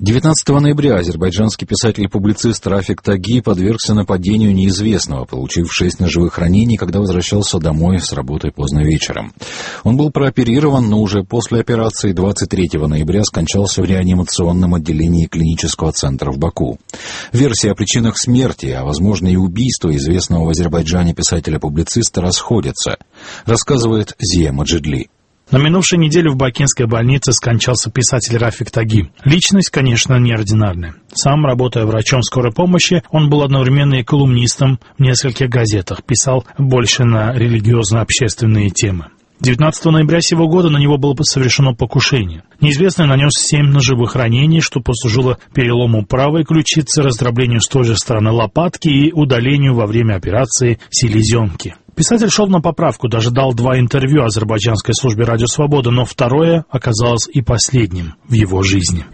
19 ноября азербайджанский писатель и публицист Рафик Таги подвергся нападению неизвестного, получив 6 ножевых ранений, когда возвращался домой с работы поздно вечером. Он был прооперирован, но уже после операции 23 ноября скончался в реанимационном отделении клинического центра в Баку. Версии о причинах смерти, а возможно и убийства известного в Азербайджане писателя-публициста расходятся, рассказывает Зия Маджидли. На минувшей неделе в бакинской больнице скончался писатель Рафик Таги. Личность, конечно, неординарная. Сам, работая врачом скорой помощи, он был одновременно и колумнистом в нескольких газетах, писал больше на религиозно-общественные темы. 19 ноября сего года на него было совершено покушение. Неизвестный нанес 7 ножевых ранений, что послужило перелому правой ключицы, раздроблению с той же стороны лопатки и удалению во время операции селезенки. Писатель шел на поправку, даже дал 2 интервью азербайджанской службе «Радио Свобода», но второе оказалось и последним в его жизни.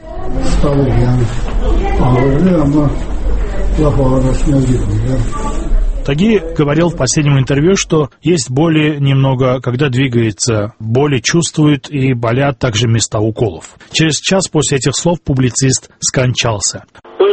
Таги говорил в последнем интервью, что есть боли немного, когда двигается, боли чувствует и болят также места уколов. Через час после этих слов публицист скончался.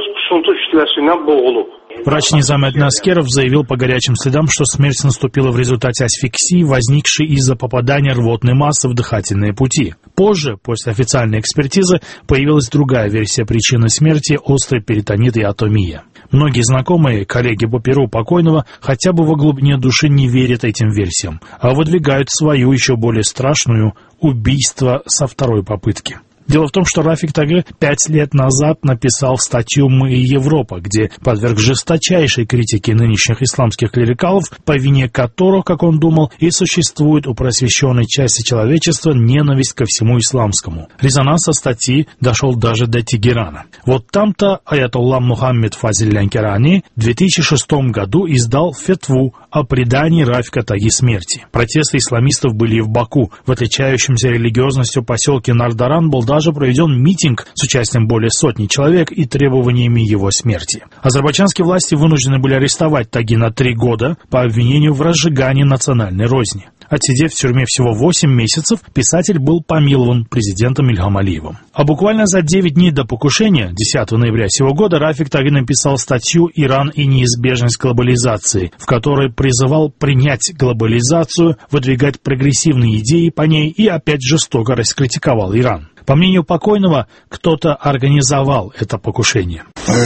Врач Низамет Наскеров заявил по горячим следам, что смерть наступила в результате асфиксии, возникшей из-за попадания рвотной массы в дыхательные пути. Позже, после официальной экспертизы, появилась другая версия причины смерти – острый перитонит и атомия. Многие знакомые, коллеги по перу покойного, хотя бы во глубине души не верят этим версиям, а выдвигают свою, еще более страшную – убийство со второй попытки. Дело в том, что Рафик Таги 5 лет назад написал статью «Мы и Европа», где подверг жесточайшей критике нынешних исламских клерикалов, по вине которых, как он думал, и существует у просвещенной части человечества ненависть ко всему исламскому. Резонанс со статьи дошел даже до Тегерана. Вот там-то аятолла Мухаммед Фазиль Лянкерани в 2006 году издал фетву о предании Рафика Таги смерти. Протесты исламистов были и в Баку. В отличающемся религиозностью поселке Нардаран был даже проведен митинг с участием более сотни человек и требованиями его смерти. Азербайджанские власти вынуждены были арестовать Таги на 3 года по обвинению в разжигании национальной розни. Отсидев в тюрьме всего 8 месяцев, писатель был помилован президентом Ильхам Алиевым. А буквально за 9 дней до покушения, 10 ноября сего года, Рафик Таги написал статью «Иран и неизбежность глобализации», в которой призывал принять глобализацию, выдвигать прогрессивные идеи по ней и опять жестоко раскритиковал Иран. По мнению покойного, кто-то организовал это покушение.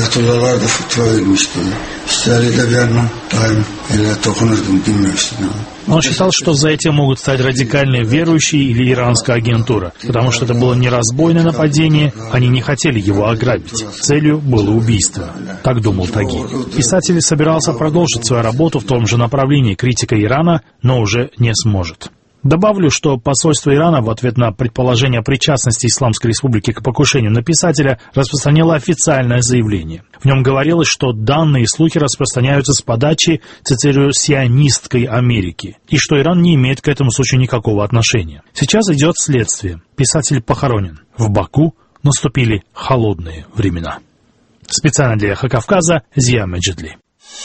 Он считал, что за этим могут стать радикальные верующие или иранская агентура, потому что это было не разбойное нападение, они не хотели его ограбить. Целью было убийство. Так думал Таги. Писатель собирался продолжить свою работу в том же направлении, критика Ирана, но уже не сможет. Добавлю, что посольство Ирана в ответ на предположение о причастности Исламской Республики к покушению на писателя распространило официальное заявление. В нем говорилось, что данные слухи распространяются с подачи, цитирую, «сионистской Америки», и что Иран не имеет к этому случаю никакого отношения. Сейчас идет следствие. Писатель похоронен. В Баку наступили холодные времена. Специально для «Эхо Кавказа» Зия Маджидли.